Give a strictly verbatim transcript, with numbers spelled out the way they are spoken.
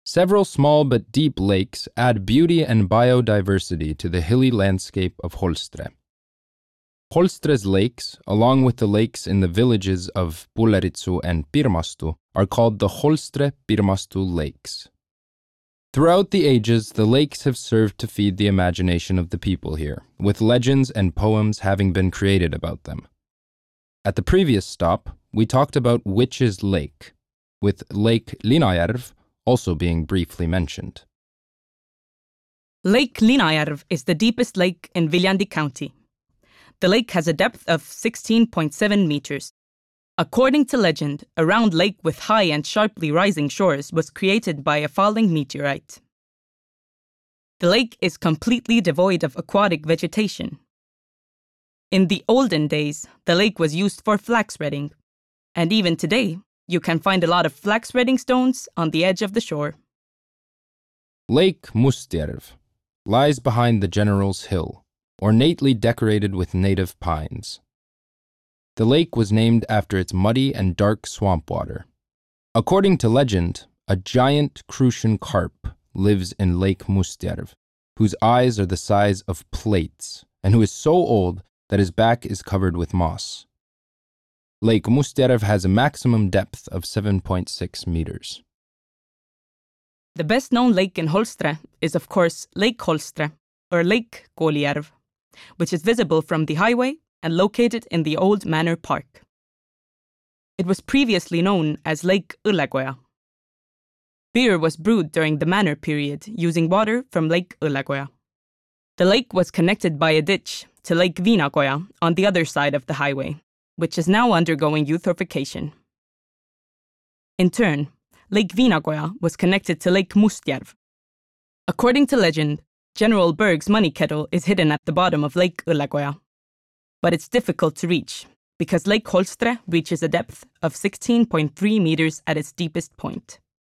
Several small but deep lakes add beauty and biodiversity to the hilly landscape of Holstre. Holstre's lakes, along with the lakes in the villages of Pulleritsu and Pirmastu, are called the Holstre-Pirmastu Lakes. Throughout the ages, the lakes have served to feed the imagination of the people here, with legends and poems having been created about them. At the previous stop, we talked about Witch's Lake, with Lake Linajärv also being briefly mentioned. Lake Linajärv is the deepest lake in Viljandi County. The lake has a depth of sixteen point seven meters. According to legend, a round lake with high and sharply rising shores was created by a falling meteorite. The lake is completely devoid of aquatic vegetation. In the olden days, the lake was used for flax threading, and even today, you can find a lot of flax threading stones on the edge of the shore. Lake Mustjärv lies behind the General's Hill, ornately decorated with native pines. The lake was named after its muddy and dark swamp water. According to legend, a giant crucian carp lives in Lake Mustjärv, whose eyes are the size of plates, and who is so old that his back is covered with moss. Lake Mustjärv has a maximum depth of seven point six meters. The best-known lake in Holstre is, of course, Lake Holstre, or Lake Kolijärv, which is visible from the highway and located in the old manor park. It was previously known as Lake Ylläkoja. Beer was brewed during the manor period using water from Lake Ylläkoja. The lake was connected by a ditch to Lake Viinakoja on the other side of the highway, which is now undergoing eutrophication. In turn, Lake Viinakoja was connected to Lake Mustjärv. According to legend, General Berg's money kettle is hidden at the bottom of Lake Ylläkoja, but it's difficult to reach because Lake Holstre reaches a depth of sixteen point three meters at its deepest point.